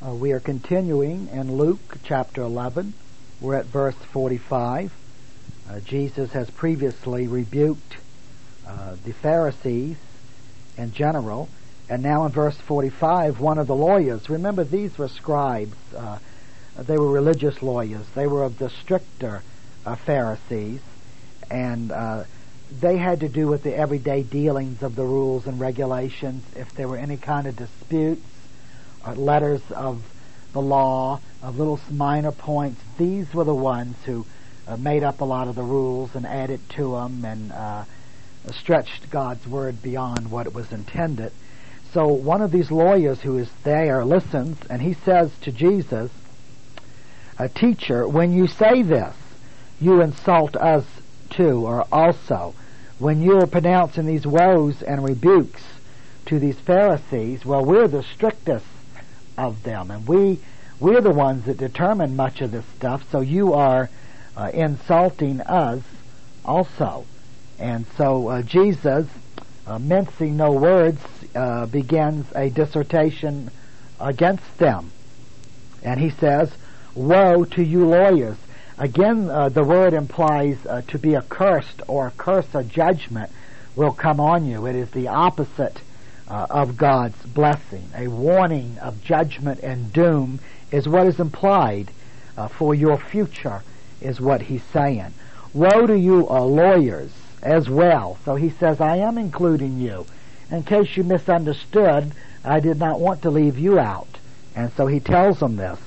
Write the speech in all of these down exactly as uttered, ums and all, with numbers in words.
Uh, we are continuing in Luke chapter eleven. We're at verse forty-five. Uh, Jesus has previously rebuked uh, the Pharisees in general, and now in verse forty-five, one of the lawyers, remember these were scribes, uh, they were religious lawyers, they were of the stricter uh, Pharisees, and uh, they had to do with the everyday dealings of the rules and regulations. If there were any kind of disputes, or letters of the law, of little minor points, these were the ones who uh, made up a lot of the rules and added to them and uh, stretched God's word beyond what it was intended. So one of these lawyers who is there listens, and he says to Jesus, "A teacher, when you say this, you insult us too, or also. When you're pronouncing these woes and rebukes to these Pharisees, well, we're the strictest of them, and we we're the ones that determine much of this stuff, so you are uh, insulting us also." And so uh, Jesus, uh, mincing no words, uh, begins a dissertation against them, and he says, "Woe to you lawyers." Again, uh, the word implies uh, to be accursed, or a curse or judgment will come on you. It is the opposite Uh, of God's blessing. A warning of judgment and doom is what is implied uh, for your future, is what he's saying. Woe to you uh, lawyers as well. So he says, I am including you. In case you misunderstood, I did not want to leave you out. And so he tells them this.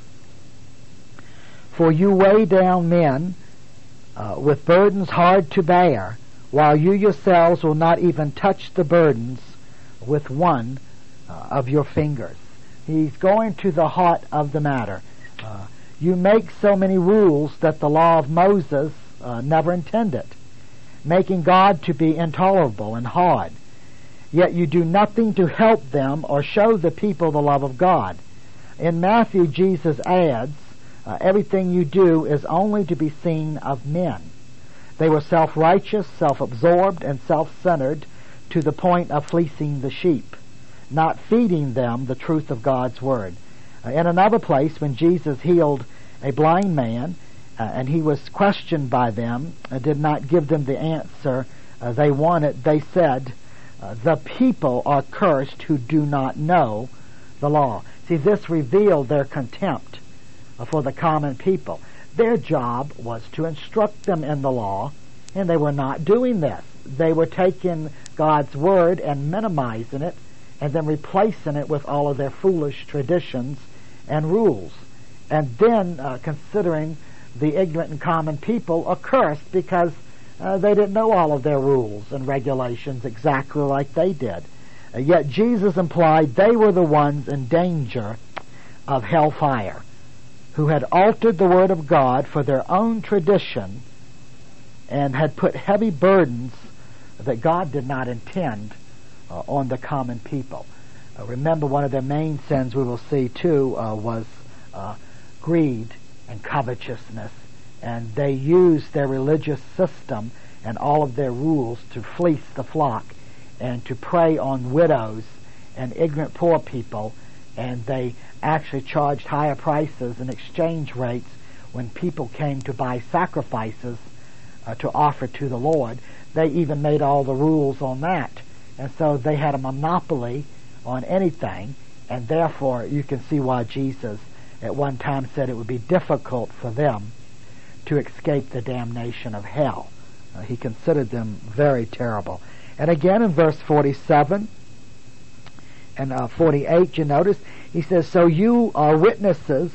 For you weigh down men uh, with burdens hard to bear, while you yourselves will not even touch the burdens with one uh, of your fingers. He's going to the heart of the matter. Uh, you make so many rules that the law of Moses uh, never intended, making God to be intolerable and hard. Yet you do nothing to help them or show the people the love of God. In Matthew, Jesus adds, uh, everything you do is only to be seen of men. They were self-righteous, self-absorbed, and self-centered, to the point of fleecing the sheep, not feeding them the truth of God's word. Uh, in another place, when Jesus healed a blind man, uh, and he was questioned by them, uh, did not give them the answer uh, they wanted, they said, uh, the people are cursed who do not know the law. See, this revealed their contempt uh, for the common people. Their job was to instruct them in the law, and they were not doing this. They were taking God's word and minimizing it, and then replacing it with all of their foolish traditions and rules, and then uh, considering the ignorant and common people accursed because uh, they didn't know all of their rules and regulations exactly like they did. Uh, yet Jesus implied they were the ones in danger of hellfire, who had altered the word of God for their own tradition and had put heavy burdens that God did not intend uh, on the common people. Uh, remember, one of their main sins we will see too uh, was uh, greed and covetousness, and they used their religious system and all of their rules to fleece the flock and to prey on widows and ignorant poor people, and they actually charged higher prices and exchange rates when people came to buy sacrifices uh, to offer to the Lord. They even made all the rules on that. And so they had a monopoly on anything, and therefore you can see why Jesus at one time said it would be difficult for them to escape the damnation of hell. Uh, he considered them very terrible. And again in verse forty-seven and uh, forty-eight, you notice, he says, so you are witnesses,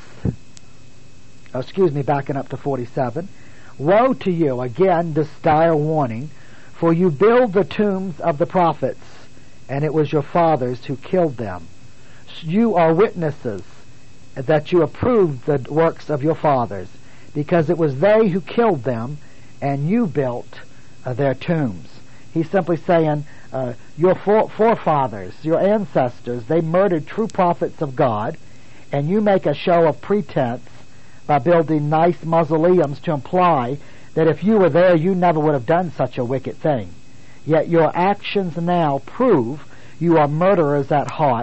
oh, excuse me, backing up to forty-seven, woe to you, again this dire warning, for you build the tombs of the prophets, and it was your fathers who killed them. You are witnesses that you approved the works of your fathers, because it was they who killed them, and you built uh, their tombs. He's simply saying, uh, your fore- forefathers, your ancestors, they murdered true prophets of God, and you make a show of pretense by building nice mausoleums to imply that if you were there, you never would have done such a wicked thing. Yet your actions now prove you are murderers at heart,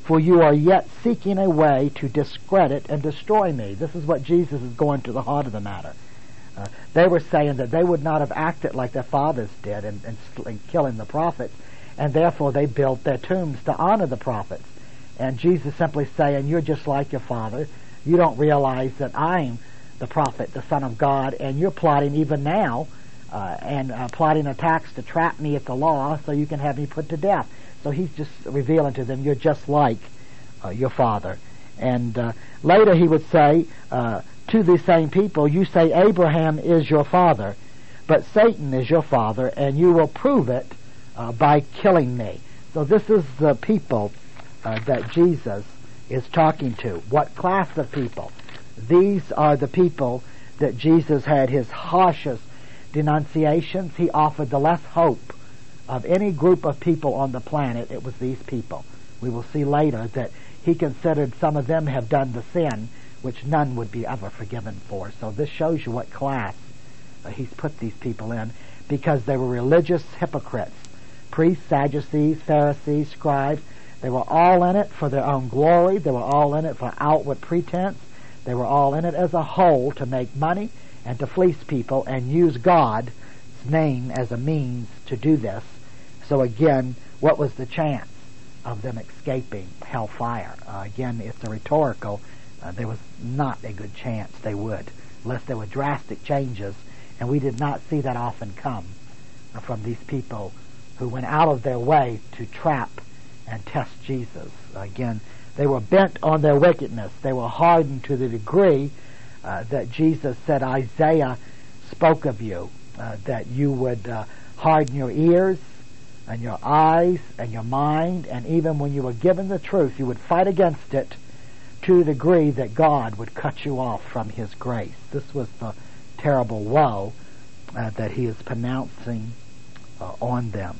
for you are yet seeking a way to discredit and destroy me. This is what Jesus is going to the heart of the matter. Uh, they were saying that they would not have acted like their fathers did in, in, in killing the prophets, and therefore they built their tombs to honor the prophets. And Jesus simply saying, you're just like your father. You don't realize that I'm the prophet, the Son of God, and you're plotting even now uh, and uh, plotting attacks to trap me at the law so you can have me put to death. So he's just revealing to them, you're just like uh, your father. And uh, later he would say uh, to these same people, you say Abraham is your father, but Satan is your father, and you will prove it uh, by killing me. So this is the people uh, that Jesus is talking to. What class of people? These are the people that Jesus had his harshest denunciations. He offered the less hope of any group of people on the planet. It was these people. We will see later that he considered some of them have done the sin which none would be ever forgiven for. So this shows you what class uh, he's put these people in, because they were religious hypocrites. Priests, Sadducees, Pharisees, scribes. They were all in it for their own glory. They were all in it for outward pretense. They were all in it as a whole to make money and to fleece people and use God's name as a means to do this. So again, what was the chance of them escaping hellfire? Uh, again, it's a rhetorical. Uh, there was not a good chance they would, unless there were drastic changes, and we did not see that often come uh, from these people who went out of their way to trap and test Jesus. Again, they were bent on their wickedness. They were hardened to the degree uh, that Jesus said, Isaiah spoke of you, uh, that you would uh, harden your ears and your eyes and your mind, and even when you were given the truth, you would fight against it to the degree that God would cut you off from his grace. This was the terrible woe uh, that he is pronouncing uh, on them.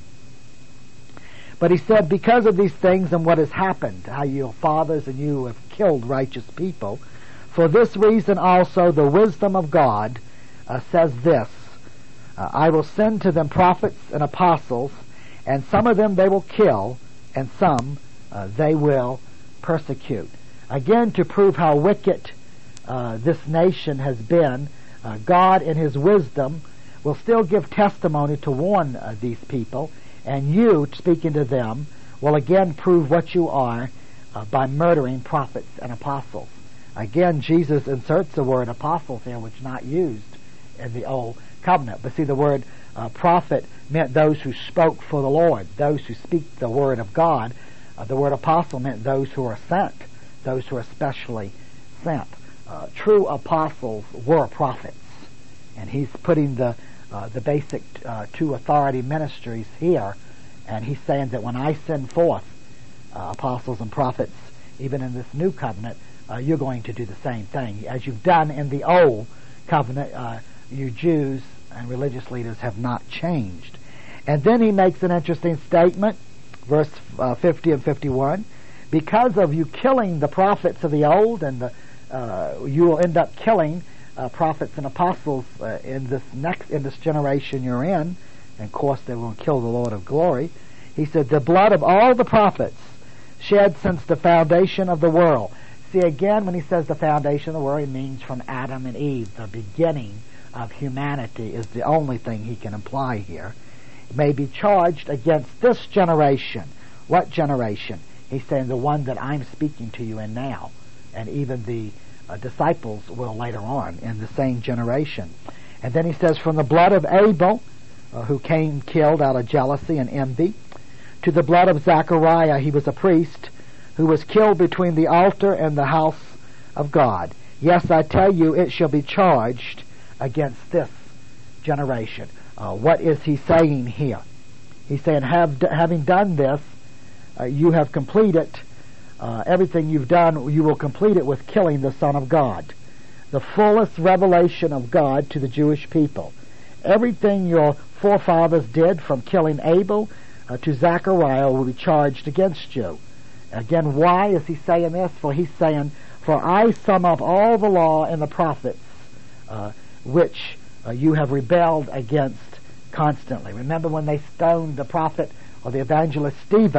But he said, because of these things and what has happened, how your fathers and you have killed righteous people, for this reason also the wisdom of God uh, says this, uh, I will send to them prophets and apostles, and some of them they will kill, and some uh, they will persecute. Again, to prove how wicked uh, this nation has been, uh, God in his wisdom will still give testimony to warn uh, these people, and you, speaking to them, will again prove what you are uh, by murdering prophets and apostles. Again, Jesus inserts the word apostles here, which is not used in the Old Covenant. But see, the word uh, prophet meant those who spoke for the Lord, those who speak the word of God. Uh, the word apostle meant those who are sent, those who are specially sent. Uh, true apostles were prophets. And he's putting the Uh, the basic uh, two authority ministries here, and he's saying that when I send forth uh, apostles and prophets, even in this new covenant, uh, you're going to do the same thing. As you've done in the old covenant, uh, you Jews and religious leaders have not changed. And then he makes an interesting statement, verse uh, fifty and fifty-one, because of you killing the prophets of the old, and the, uh, you will end up killing Uh, prophets and apostles uh, in this next in this generation you're in, and of course they will kill the Lord of glory. He said, the blood of all the prophets shed since the foundation of the world. See, again, when he says the foundation of the world, he means from Adam and Eve. The beginning of humanity is the only thing he can imply here. May be charged against this generation. What generation? He's saying the one that I'm speaking to you in now, and even the Uh, disciples will later on in the same generation. And then he says, from the blood of Abel, uh, who came killed out of jealousy and envy, to the blood of Zachariah, he was a priest, who was killed between the altar and the house of God. Yes, I tell you, it shall be charged against this generation. Uh, what is he saying here? He's saying, have, having done this, uh, you have completed Uh, everything you've done, you will complete it with killing the Son of God. The fullest revelation of God to the Jewish people. Everything your forefathers did, from killing Abel uh, to Zachariah, will be charged against you. Again, why is he saying this? For he's saying, for I sum up all the law and the prophets, uh, which uh, you have rebelled against constantly. Remember when they stoned the prophet or the evangelist Stephen,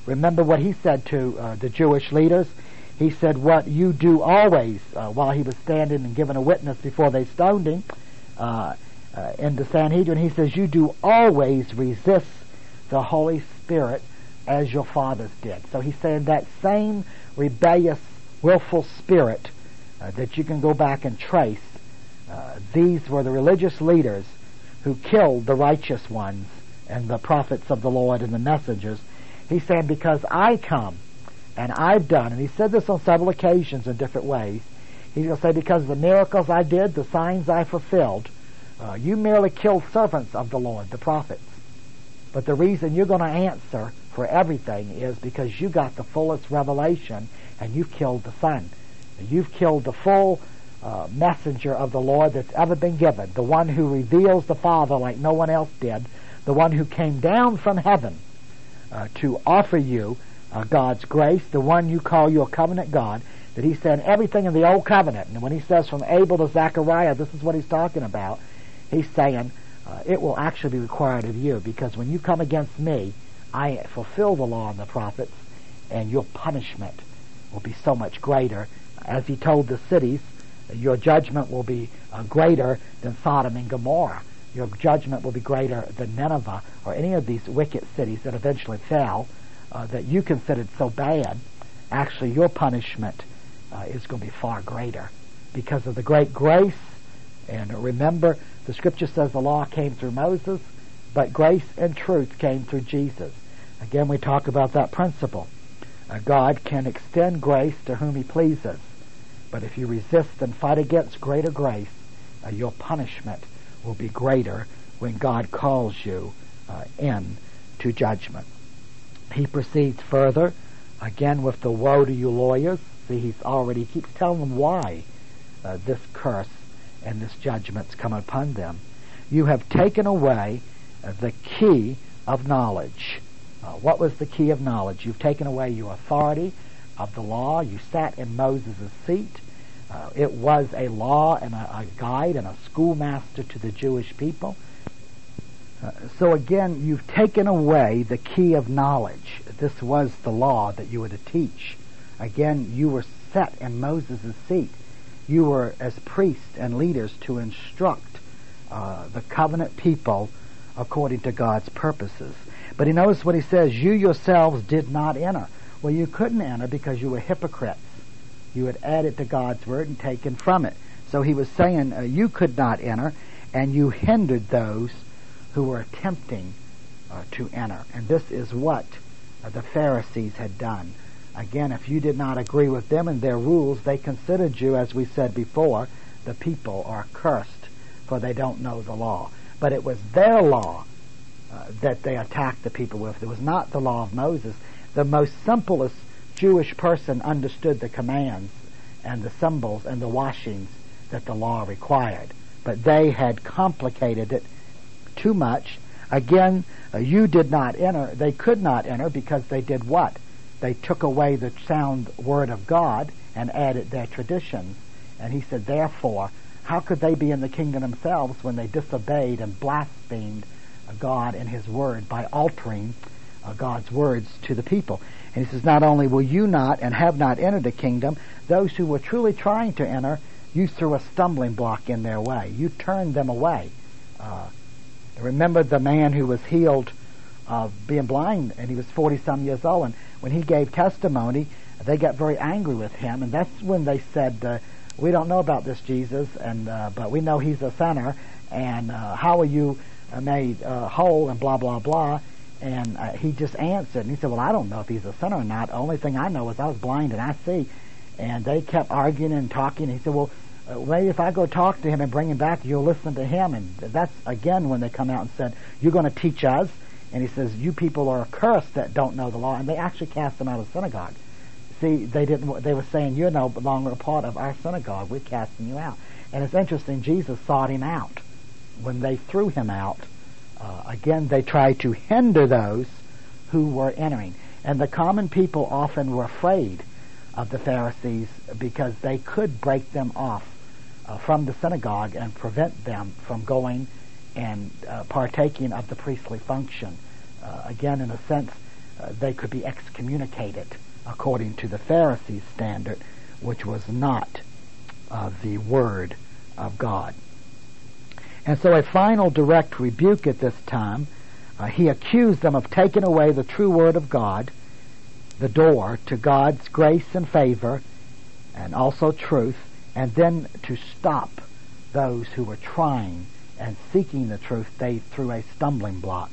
remember what he said to uh, the Jewish leaders. He said, what you do always, uh, while he was standing and giving a witness before they stoned him uh, uh, in the Sanhedrin, he says, you do always resist the Holy Spirit as your fathers did. So he's saying that same rebellious, willful spirit uh, that you can go back and trace, uh, these were the religious leaders who killed the righteous ones and the prophets of the Lord and the messengers. He's saying, because I come and I've done, and he said this on several occasions in different ways, he's going to say, because of the miracles I did, the signs I fulfilled, uh, you merely killed servants of the Lord, the prophets. But the reason you're going to answer for everything is because you got the fullest revelation and you've killed the Son. You've killed the full uh, messenger of the Lord that's ever been given, the one who reveals the Father like no one else did, the one who came down from heaven uh, to offer you uh, God's grace, the one you call your covenant God, that he said everything in the old covenant. And when he says from Abel to Zechariah, this is what he's talking about. He's saying uh, it will actually be required of you, because when you come against me, I fulfill the law and the prophets, and your punishment will be so much greater. As he told the cities, your judgment will be uh, greater than Sodom and Gomorrah. Your judgment will be greater than Nineveh or any of these wicked cities that eventually fell uh, that you considered so bad. Actually, your punishment uh, is going to be far greater because of the great grace. And remember, the Scripture says the law came through Moses, but grace and truth came through Jesus. Again, we talk about that principle. Uh, God can extend grace to whom he pleases, but if you resist and fight against greater grace, uh, your punishment will be greater when God calls you uh, in to judgment. He proceeds further, again with the woe to you lawyers. See, he's already, he keeps telling them why uh, this curse and this judgment's come upon them. You have taken away uh, the key of knowledge. Uh, what was the key of knowledge? You've taken away your authority of the law. You sat in Moses' seat. Uh, it was a law and a, a guide and a schoolmaster to the Jewish people. Uh, so again, you've taken away the key of knowledge. This was the law that you were to teach. Again, you were set in Moses' seat. You were as priests and leaders to instruct uh, the covenant people according to God's purposes. But he knows what he says, you yourselves did not enter. Well, you couldn't enter because you were hypocrites. You had added to God's word and taken from it. So he was saying uh, you could not enter, and you hindered those who were attempting uh, to enter. And this is what uh, the Pharisees had done. Again, if you did not agree with them and their rules, they considered you, as we said before, the people are cursed, for they don't know the law. But it was their law uh, that they attacked the people with. It was not the law of Moses. The most simplest Jewish person understood the commands and the symbols and the washings that the law required. But they had complicated it too much. Again, uh, you did not enter. They could not enter because they did what? They took away the sound word of God and added their traditions. And he said, therefore, how could they be in the kingdom themselves when they disobeyed and blasphemed God and his word by altering uh, God's words to the people? And he says, not only will you not and have not entered the kingdom, those who were truly trying to enter, you threw a stumbling block in their way. You turned them away. Uh, remember the man who was healed of being blind, and he was forty-some years old, and when he gave testimony, they got very angry with him, and that's when they said, uh, we don't know about this Jesus, and uh, but we know he's a sinner, and uh, how are you uh, made uh, whole, and blah, blah, blah. And uh, he just answered, and he said, well, I don't know if he's a sinner or not. The only thing I know is I was blind and I see. And they kept arguing and talking. And he said, well, uh, maybe if I go talk to him and bring him back, you'll listen to him. And that's, again, when they come out and said, you're going to teach us. And he says, you people are cursed that don't know the law. And they actually cast him out of the synagogue. See, they didn't. They were saying, you're no longer a part of our synagogue. We're casting you out. And it's interesting, Jesus sought him out. When they threw him out, Uh, again, they tried to hinder those who were entering. And the common people often were afraid of the Pharisees because they could break them off uh, from the synagogue and prevent them from going and uh, partaking of the priestly function. Uh, again, in a sense, uh, they could be excommunicated according to the Pharisees' standard, which was not uh, the Word of God. And so a final direct rebuke at this time, uh, he accused them of taking away the true Word of God, the door to God's grace and favor, and also truth, and then to stop those who were trying and seeking the truth. They threw a stumbling block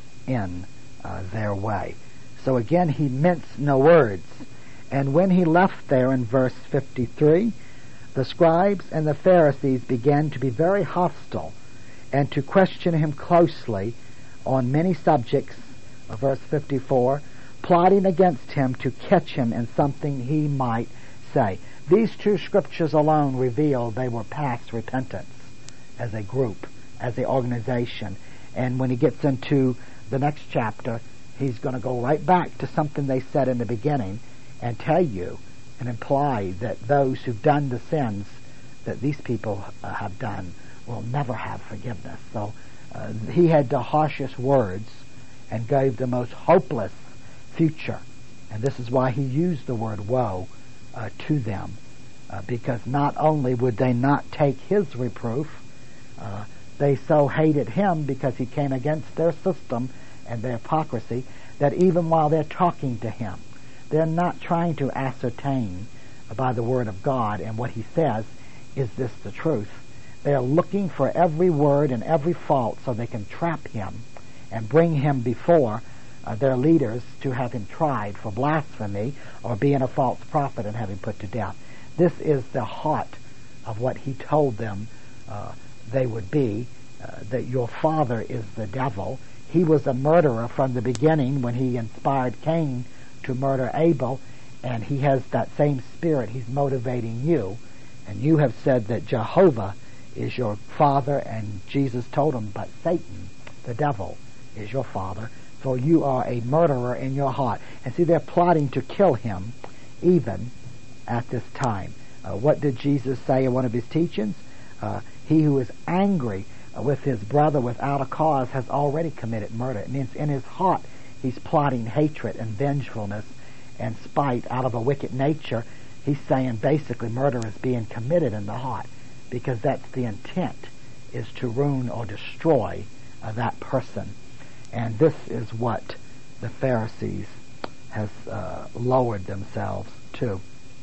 in uh, their way. So again, he minced no words. And when he left there in verse fifty-three, the scribes and the Pharisees began to be very hostile and to question him closely on many subjects, uh, verse fifty-four, plotting against him to catch him in something he might say. These two scriptures alone reveal they were past repentance as a group, as an organization. And when he gets into the next chapter, he's going to go right back to something they said in the beginning and tell you and imply that those who've done the sins that these people uh, have done will never have forgiveness. So uh, he had the harshest words and gave the most hopeless future. And this is why he used the word woe uh, to them, uh, because not only would they not take his reproof, uh, they so hated him because he came against their system and their hypocrisy that even while they're talking to him, they're not trying to ascertain by the Word of God and what he says, is this the truth? They're looking for every word and every fault so they can trap him and bring him before uh, their leaders to have him tried for blasphemy or being a false prophet and have him put to death. This is the heart of what he told them uh, they would be, uh, that your father is the devil. He was a murderer from the beginning when he inspired Cain to murder Abel, and he has that same spirit. He's motivating you, and you have said that Jehovah is your father, and Jesus told him, but Satan, the devil, is your father, so you are a murderer in your heart. And see, they're plotting to kill him even at this time. Uh, what did Jesus say in one of his teachings? Uh, he who is angry with his brother without a cause has already committed murder. It means in his heart he's plotting hatred and vengefulness and spite out of a wicked nature. He's saying basically murder is being committed in the heart, because that's the intent, is to ruin or destroy uh, that person. And this is what the Pharisees has uh, lowered themselves to.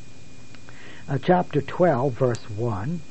Uh, chapter twelve, verse one.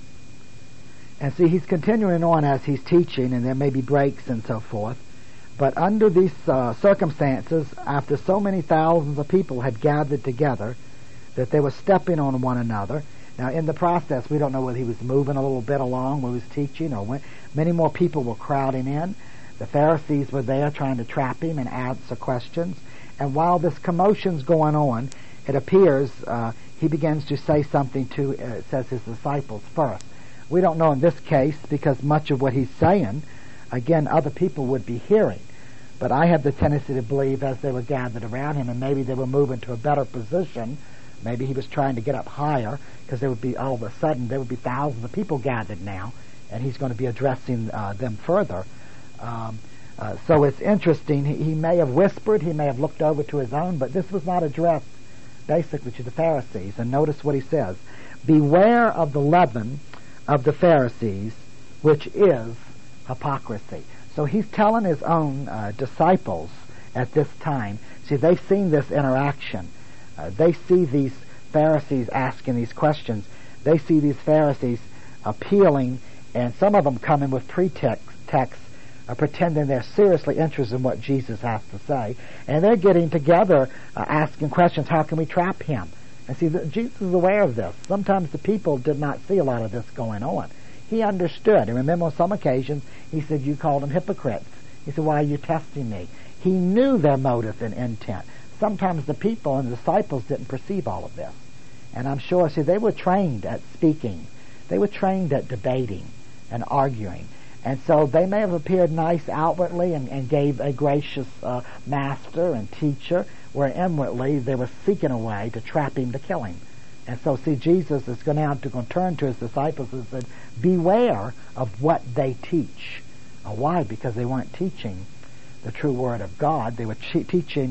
And see, he's continuing on as he's teaching, and there may be breaks and so forth. But under these uh, circumstances, after so many thousands of people had gathered together, that they were stepping on one another. Now, in the process, we don't know whether he was moving a little bit along when he was teaching, or when many more people were crowding in. The Pharisees were there trying to trap him and answer questions. And while this commotion's going on, it appears uh, he begins to say something to, uh, it says, his disciples first. We don't know in this case, because much of what he's saying, again, other people would be hearing. But I have the tendency to believe as they were gathered around him, and maybe they were moving to a better position, maybe he was trying to get up higher, because there would be, all of a sudden, there would be thousands of people gathered now, and he's going to be addressing uh, them further. Um, uh, so it's interesting. He, he may have whispered, he may have looked over to his own, but this was not addressed basically to the Pharisees. And notice what he says. Beware of the leaven of the Pharisees, which is hypocrisy. So he's telling his own uh, disciples at this time. See, they've seen this interaction. Uh, they see these Pharisees asking these questions. They see these Pharisees appealing, and some of them coming with pretext, texts, uh, pretending they're seriously interested in what Jesus has to say. And they're getting together, uh, asking questions, how can we trap him? And see, the, Jesus is aware of this. Sometimes the people did not see a lot of this going on. He understood. And remember, on some occasions, he said, you called them hypocrites. He said, why are you testing me? He knew their motive and intent. Sometimes the people and the disciples didn't perceive all of this. And I'm sure, see, they were trained at speaking. They were trained at debating and arguing. And so they may have appeared nice outwardly and, and gave a gracious uh, master and teacher, where inwardly they were seeking a way to trap him, to kill him. And so, see, Jesus is going now to turn to his disciples and said, beware of what they teach. Uh, why? Because they weren't teaching the true Word of God. They were che- teaching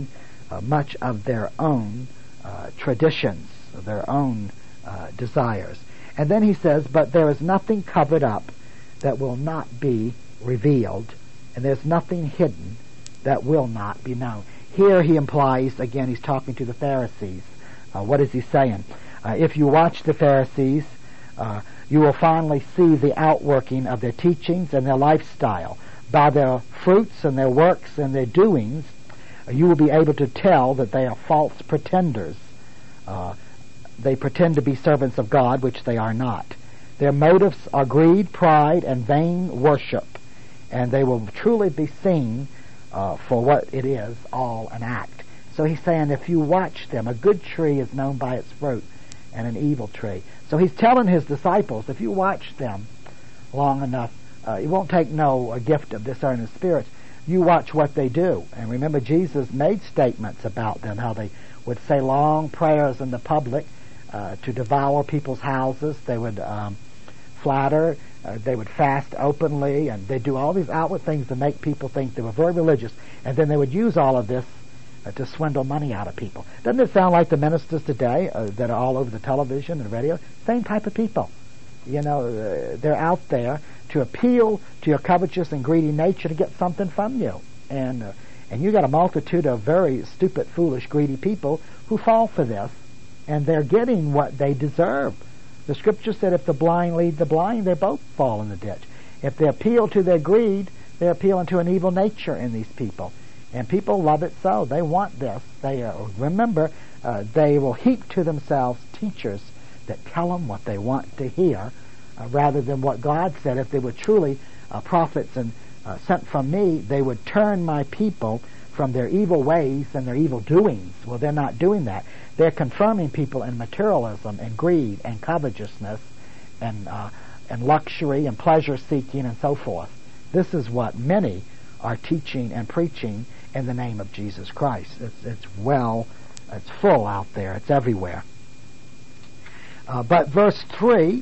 uh, much of their own uh, traditions, their own uh, desires. And then he says, but there is nothing covered up that will not be revealed, and there's nothing hidden that will not be known. Here he implies, again, he's talking to the Pharisees. Uh, what is he saying? Uh, if you watch the Pharisees, uh, you will finally see the outworking of their teachings and their lifestyle. By their fruits and their works and their doings, uh, you will be able to tell that they are false pretenders. Uh, they pretend to be servants of God, which they are not. Their motives are greed, pride, and vain worship, and they will truly be seen uh, for what it is, all an act. So he's saying if you watch them, a good tree is known by its fruit, and an evil tree. So he's telling his disciples, if you watch them long enough, uh, it won't take no a gift of discerning spirits. You watch what they do. And remember, Jesus made statements about them, how they would say long prayers in the public uh, to devour people's houses. They would um, flatter. Uh, they would fast openly, and they do all these outward things to make people think they were very religious. And then they would use all of this uh, to swindle money out of people. Doesn't it sound like the ministers today uh, that are all over the television and radio? Same type of people. You know, uh, they're out there to appeal to your covetous and greedy nature to get something from you. And uh, and you got a multitude of very stupid, foolish, greedy people who fall for this, and they're getting what they deserve. The Scripture said if the blind lead the blind, they both fall in the ditch. If they appeal to their greed, they're appealing to an evil nature in these people. And people love it so. They want this. They uh, remember, uh, they will heap to themselves teachers that tell them what they want to hear, uh, rather than what God said. If they were truly uh, prophets and uh, sent from me, they would turn my people from their evil ways and their evil doings. Well, they're not doing that. They're confirming people in materialism and greed and covetousness and uh, and luxury and pleasure-seeking and so forth. This is what many are teaching and preaching in the name of Jesus Christ. It's, it's well, it's full out there. It's everywhere. Uh, but verse three,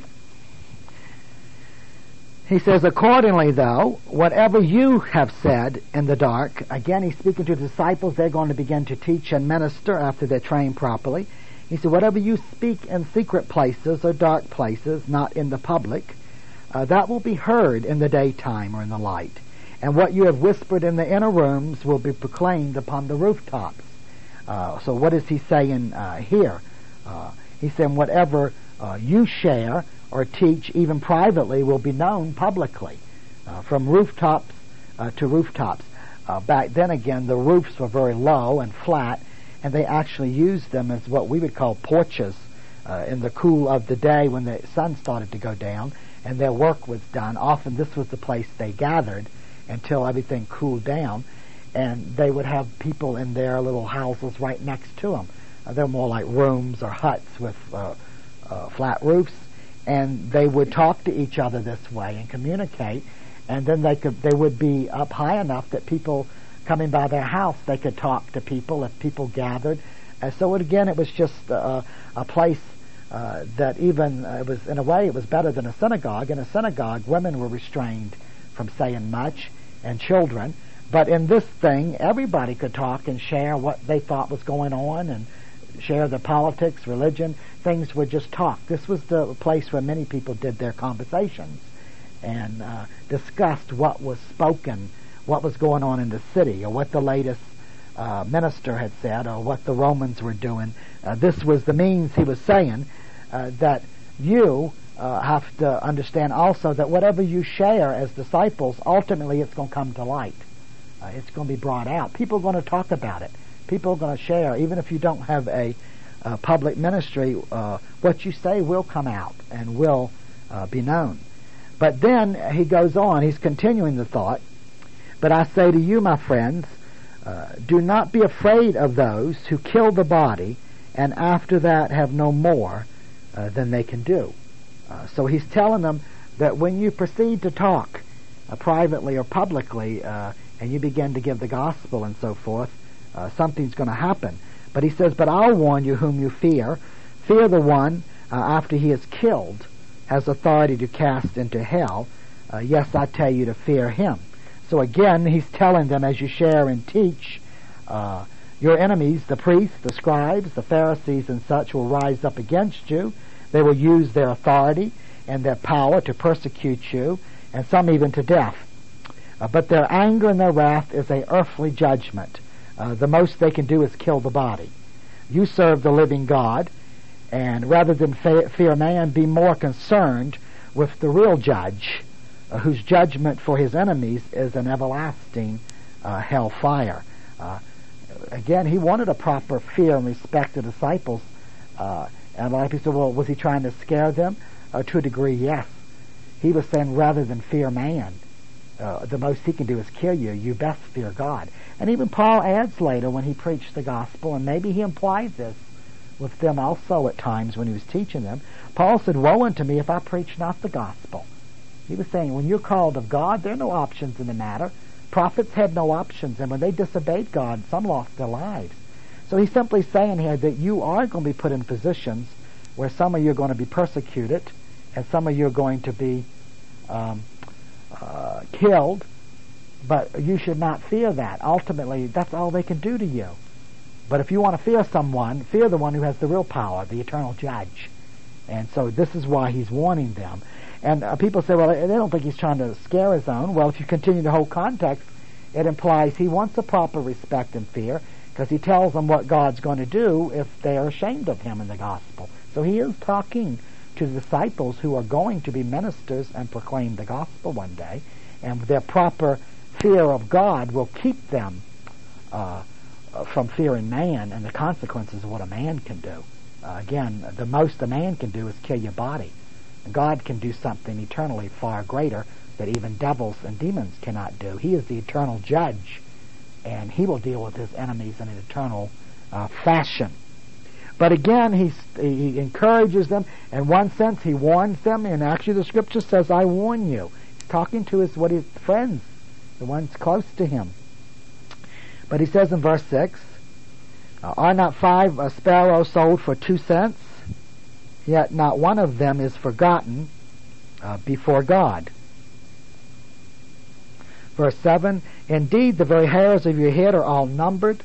he says, accordingly, though, whatever you have said in the dark, again, he's speaking to the disciples. They're going to begin to teach and minister after they're trained properly. He said, whatever you speak in secret places or dark places, not in the public, uh, that will be heard in the daytime or in the light. And what you have whispered in the inner rooms will be proclaimed upon the rooftops. Uh, so what is he saying uh, here? Uh, he's saying whatever uh, you share or teach, even privately, will be known publicly, uh, from rooftops uh, to rooftops. Uh, back then, again, the roofs were very low and flat, and they actually used them as what we would call porches uh, in the cool of the day when the sun started to go down and their work was done. Often this was the place they gathered until everything cooled down, and they would have people in their little houses right next to them. Uh, they're more like rooms or huts with uh, uh, flat roofs, and they would talk to each other this way and communicate, and then they could they would be up high enough that people coming by their house, they could talk to people if people gathered. And so it, again, it was just uh, a place uh, that even, uh, it was in a way, it was better than a synagogue. In a synagogue, women were restrained from saying much, and children. But in this thing, everybody could talk and share what they thought was going on and share their politics, religion. Things were just talked. This was the place where many people did their conversations and uh, discussed what was spoken, what was going on in the city, or what the latest uh, minister had said, or what the Romans were doing. Uh, this was the means he was saying uh, that you uh, have to understand also that whatever you share as disciples, ultimately it's going to come to light. Uh, it's going to be brought out. People are going to talk about it. People are going to share. Even if you don't have a, a public ministry, uh, what you say will come out and will uh, be known. But then he goes on. He's continuing the thought. But I say to you, my friends, uh, do not be afraid of those who kill the body and after that have no more uh, than they can do. Uh, so he's telling them that when you proceed to talk uh, privately or publicly uh, and you begin to give the gospel and so forth, uh, something's going to happen. But he says, but I'll warn you whom you fear. Fear the one uh, after he is killed has authority to cast into hell. Uh, yes, I tell you to fear him. So again, he's telling them, as you share and teach, uh, Your enemies, the priests, the scribes, the Pharisees, and such, will rise up against you. They will use their authority and their power to persecute you, and some even to death. Uh, but their anger and their wrath is a earthly judgment. Uh, the most they can do is kill the body. You serve the living God, and rather than fe- fear man, be more concerned with the real judge, uh, whose judgment for his enemies is an everlasting uh, hellfire. Uh, again, he wanted a proper fear and respect to disciples. Uh, and a lot of people say, well, was he trying to scare them? Uh, to a degree, yes. He was saying, rather than fear man, uh, the most he can do is kill you. You best fear God. And even Paul adds later when he preached the gospel, and maybe he implied this with them also at times when he was teaching them. Paul said, woe unto me if I preach not the gospel. He was saying, when you're called of God, there are no options in the matter. Prophets had no options, and when they disobeyed God, some lost their lives. So he's simply saying here that you are going to be put in positions where some of you are going to be persecuted, and some of you are going to be um, uh, killed, but you should not fear that. Ultimately, that's all they can do to you. But if you want to fear someone, fear the one who has the real power, the eternal judge. And so this is why he's warning them. And uh, people say, well, they don't think he's trying to scare his own. Well, if you continue the whole context, it implies he wants a proper respect and fear, because he tells them what God's going to do if they are ashamed of him in the gospel. So he is talking to the disciples who are going to be ministers and proclaim the gospel one day, and their proper fear of God will keep them uh, from fearing man and the consequences of what a man can do. Uh, again, the most a man can do is kill your body. God can do something eternally far greater that even devils and demons cannot do. He is the eternal judge, and he will deal with his enemies in an eternal uh, fashion. But again, he's, he encourages them. In one sense, he warns them, and actually the scripture says, I warn you. He's talking to his, what his friends, the ones close to him. But he says in verse six, are not five uh, sparrows sold for two cents? Yet not one of them is forgotten uh, before God. Verse seven, indeed the very hairs of your head are all numbered.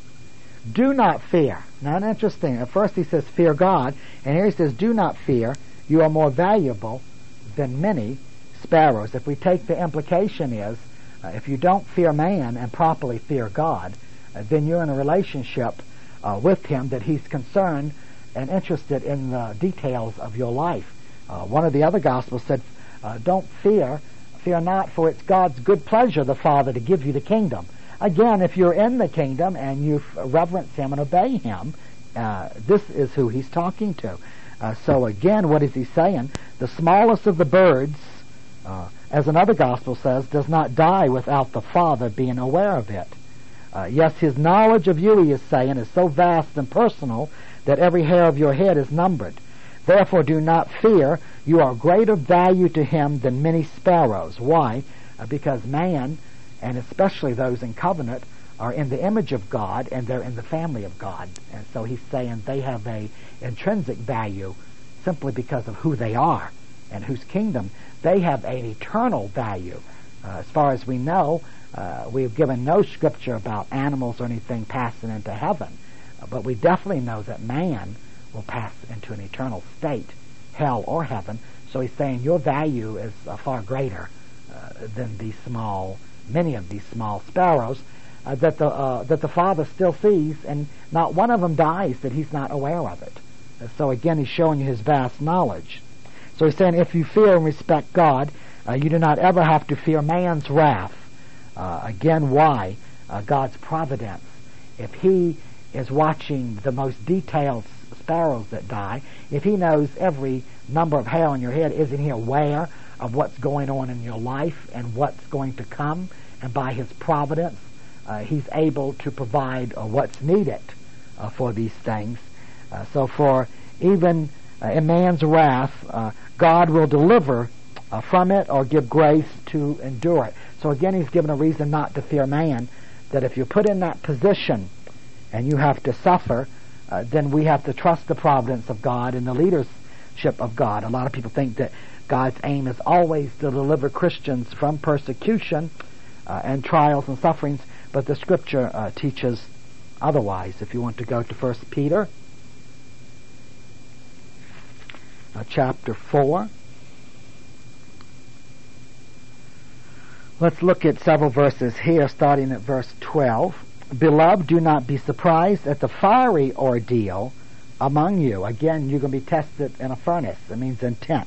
Do not fear. Now, interesting. At first he says fear God, and here he says do not fear. You are more valuable than many sparrows. If we take the implication is, uh, if you don't fear man and properly fear God, uh, then you're in a relationship uh, with him that he's concerned and interested in the details of your life. Uh, one of the other Gospels said, uh, don't fear, fear not, for it's God's good pleasure, the Father, to give you the kingdom. Again, if you're in the kingdom and you reverence him and obey him, uh, this is who he's talking to. Uh, so again, what is he saying? The smallest of the birds, uh, as another Gospel says, does not die without the Father being aware of it. Uh, yes, his knowledge of you, he is saying, is so vast and personal that every hair of your head is numbered. Therefore do not fear. You are greater value to him than many sparrows. Why? Uh, because man, and especially those in covenant, are in the image of God, and they're in the family of God. And so he's saying they have a intrinsic value simply because of who they are and whose kingdom. They have an eternal value. Uh, as far as we know, uh, we've given no scripture about animals or anything passing into heaven. But we definitely know that man will pass into an eternal state, hell or heaven. So he's saying your value is uh, far greater uh, than these small, many of these small sparrows uh, that the uh, that the Father still sees, and not one of them dies that he's not aware of it. Uh, so again, he's showing you his vast knowledge. So he's saying if you fear and respect God, uh, you do not ever have to fear man's wrath. Uh, again, why? Uh, God's providence. If he is watching the most detailed sparrows that die, if he knows every number of hair on your head, isn't he aware of what's going on in your life and what's going to come? And by his providence, uh, he's able to provide uh, what's needed uh, for these things. Uh, so for even uh, in man's wrath, uh, God will deliver uh, from it or give grace to endure it. So again, he's given a reason not to fear man, that if you're put in that position and you have to suffer, uh, then we have to trust the providence of God and the leadership of God. A lot of people think that God's aim is always to deliver Christians from persecution uh, and trials and sufferings, but the Scripture uh, teaches otherwise. If you want to go to First Peter uh, chapter four. Let's look at several verses here, starting at verse twelve. Beloved, do not be surprised at the fiery ordeal among you. Again, you're going to be tested in a furnace. It means intense.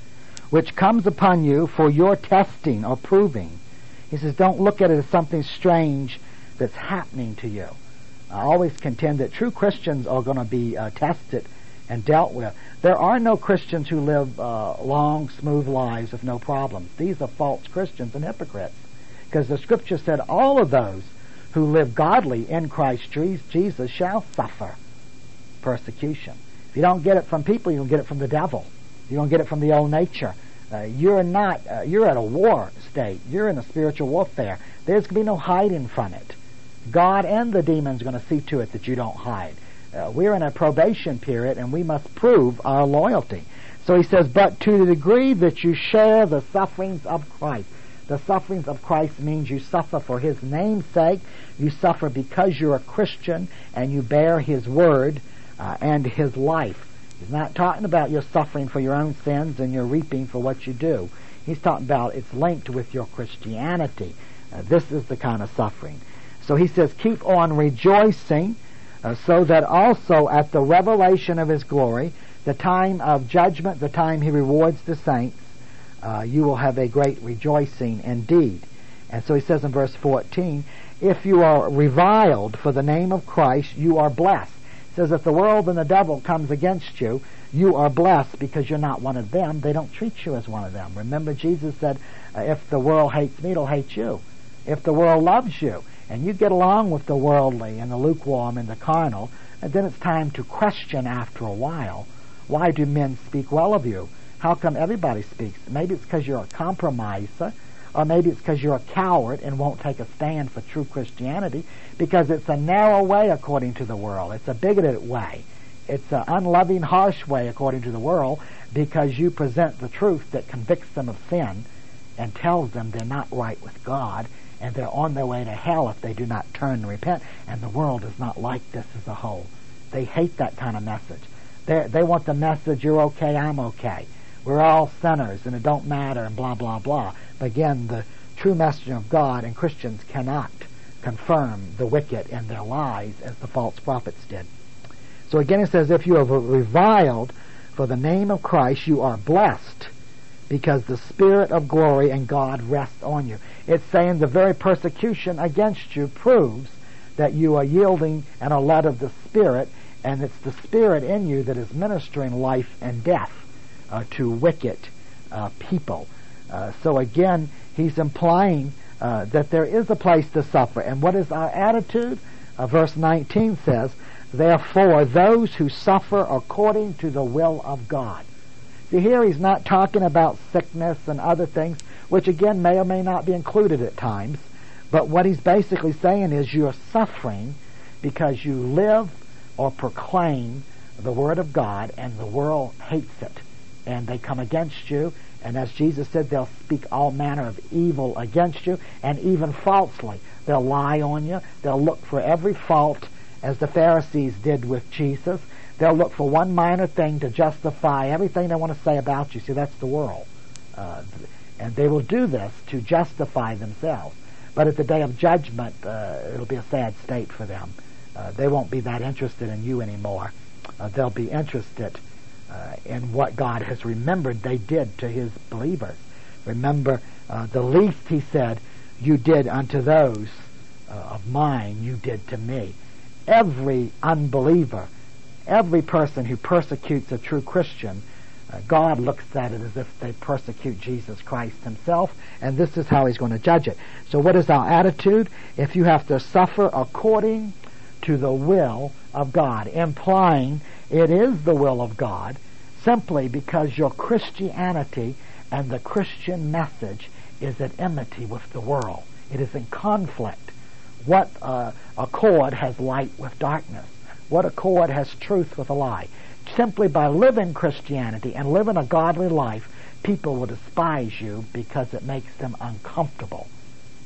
Which comes upon you for your testing or proving. He says, don't look at it as something strange that's happening to you. I always contend that true Christians are going to be uh, tested and dealt with. There are no Christians who live uh, long, smooth lives with no problems. These are false Christians and hypocrites. Because the Scripture said all of those who live godly in Christ Jesus shall suffer persecution. If you don't get it from people, you'll get it from the devil. You don't get it from the old nature. Uh, you're not, uh, you're at a war state. You're in a spiritual warfare. There's going to be no hiding from it. God and the demons are going to see to it that you don't hide. Uh, we're in a probation period, and we must prove our loyalty. So he says, but to the degree that you share the sufferings of Christ. The sufferings of Christ means you suffer for His name's sake. You suffer because you're a Christian, and you bear His word uh, and His life. He's not talking about your suffering for your own sins and your reaping for what you do. He's talking about it's linked with your Christianity. Uh, this is the kind of suffering. So he says, keep on rejoicing, uh, so that also at the revelation of His glory, the time of judgment, the time He rewards the saints, uh, you will have a great rejoicing indeed. And so he says in verse fourteen, if you are reviled for the name of Christ, you are blessed. He says if the world and the devil comes against you, you are blessed because you're not one of them. They don't treat you as one of them. Remember, Jesus said, uh, if the world hates me, it'll hate you. If the world loves you, and you get along with the worldly and the lukewarm and the carnal, and then it's time to question after a while, why do men speak well of you? How come everybody speaks? Maybe it's because you're a compromiser, or maybe it's because you're a coward and won't take a stand for true Christianity, because it's a narrow way according to the world. It's a bigoted way. It's an unloving, harsh way according to the world, because you present the truth that convicts them of sin and tells them they're not right with God, and they're on their way to hell if they do not turn and repent. And the world is not like this as a whole. They hate that kind of message. They they want the message, you're okay, I'm okay. We're all sinners, and it don't matter, and blah, blah, blah. But again, the true message of God and Christians cannot confirm the wicked in their lies as the false prophets did. So again it says, if you are reviled for the name of Christ, you are blessed, because the Spirit of glory and God rests on you. It's saying the very persecution against you proves that you are yielding and are led of the Spirit, and it's the Spirit in you that is ministering life and death uh, to wicked uh, people. Uh, so again, he's implying uh, that there is a place to suffer. And what is our attitude? Uh, verse nineteen says, therefore, those who suffer according to the will of God. See, here he's not talking about sickness and other things, which again may or may not be included at times. But what he's basically saying is you're suffering because you live or proclaim the Word of God, and the world hates it. And they come against you, and as Jesus said, they'll speak all manner of evil against you, and even falsely. They'll lie on you. They'll look for every fault, as the Pharisees did with Jesus. They'll look for one minor thing to justify everything they want to say about you. See, that's the world. Uh, and they will do this to justify themselves. But at the day of judgment, uh, it'll be a sad state for them. Uh, they won't be that interested in you anymore. Uh, they'll be interested uh, in what God has remembered they did to His believers. Remember, uh, the least, He said, you did unto those uh, of mine, you did to me. Every unbeliever, every person who persecutes a true Christian, uh, God looks at it as if they persecute Jesus Christ Himself, and this is how He's going to judge it. So what is our attitude? If you have to suffer according to the will of God, implying it is the will of God, simply because your Christianity and the Christian message is at enmity with the world. It is in conflict. What uh, accord has light with darkness? What accord has truth with a lie? Simply by living Christianity and living a godly life, people will despise you because it makes them uncomfortable.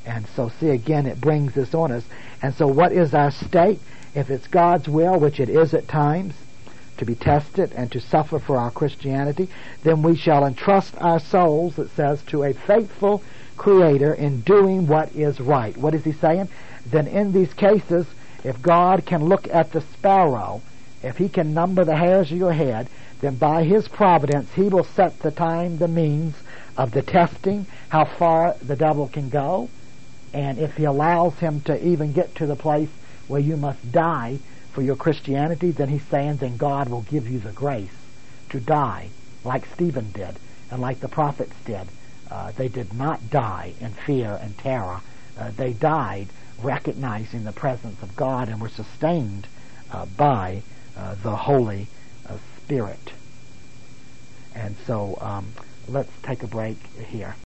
And so, see, again, it brings this on us. And so what is our state? If it's God's will, which it is at times, to be tested and to suffer for our Christianity, then we shall entrust our souls, it says, to a faithful Creator in doing what is right. What is he saying? Then in these cases, if God can look at the sparrow, if he can number the hairs of your head, then by his providence he will set the time, the means of the testing, how far the devil can go. And if he allows him to even get to the place where you must die for your Christianity, then he's saying, then God will give you the grace to die, like Stephen did, and like the prophets did. Uh, they did not die in fear and terror. Uh, they died recognizing the presence of God and were sustained uh, by uh, the Holy uh, Spirit. And so um, let's take a break here.